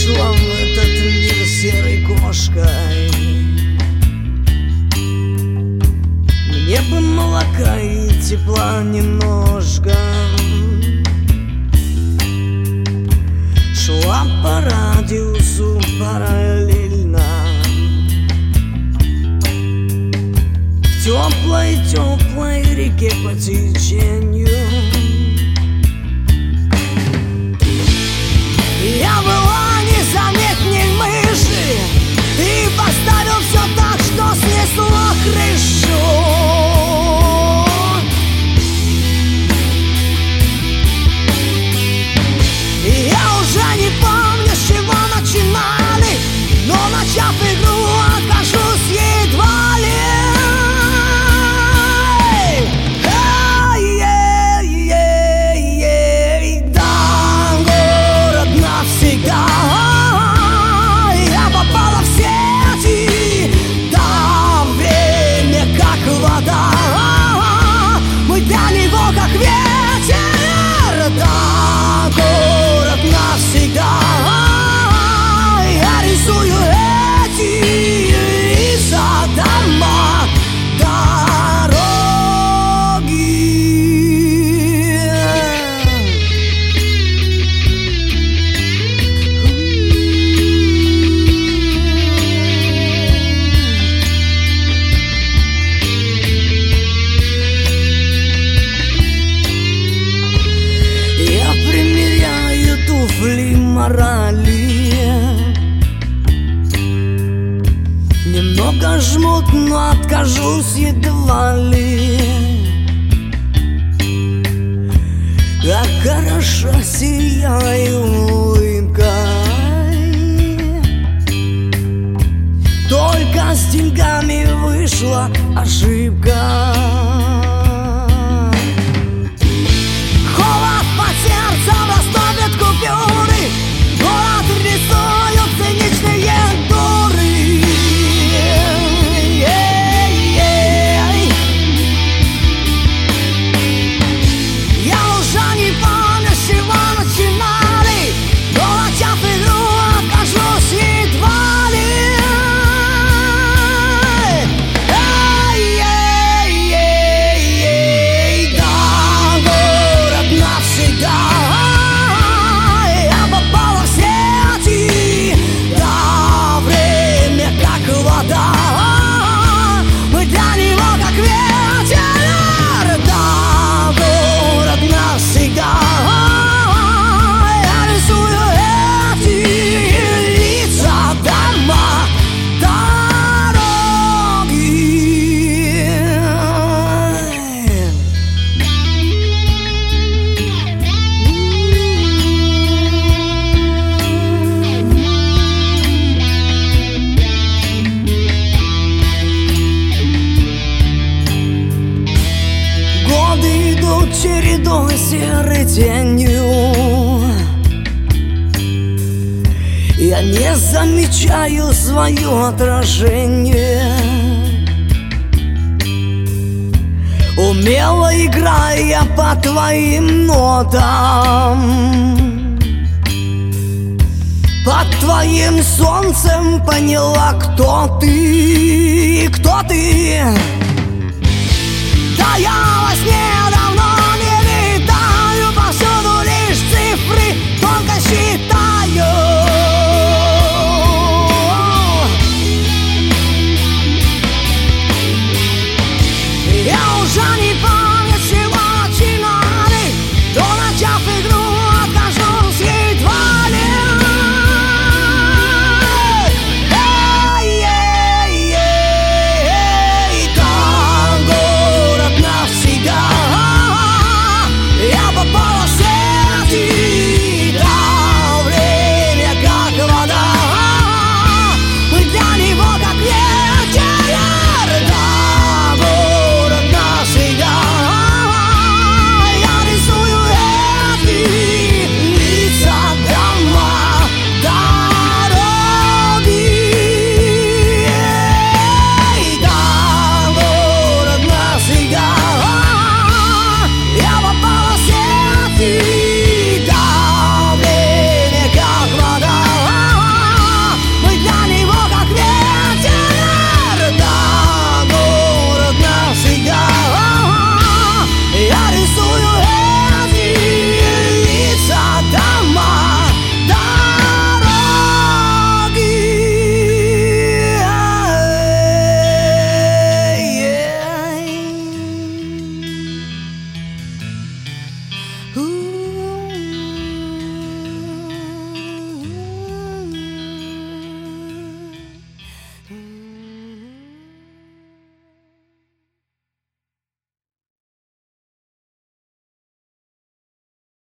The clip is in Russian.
пришла в этот мир серой кошкой. Мне бы молока и тепла немножко. Шла по радиусу параллельно в теплой реке по течению. Я была незаметней мыши, ты поставил все так, что снесло крышу. Я уже не помню, с чего начинали, но начав игру, откажусь едва ли. Морали немного жмут, но откажусь едва ли. Как хорошо сияю улыбкой, только с деньгами вышла ошибка. Холод по сердцу растопит купюры, город рисуют циничные дуры. Я уже не помню, с чего начинали, но начав игру, откажусь едва ли. Да, город навсегда. Мы для него как ветер, да, город навсегда. Я рисую эти лица, дома, чередой серой тенью. Я не замечаю свое отражение, умело играя по твоим нотам. Под твоим солнцем поняла, кто ты, кто ты. Да я во сне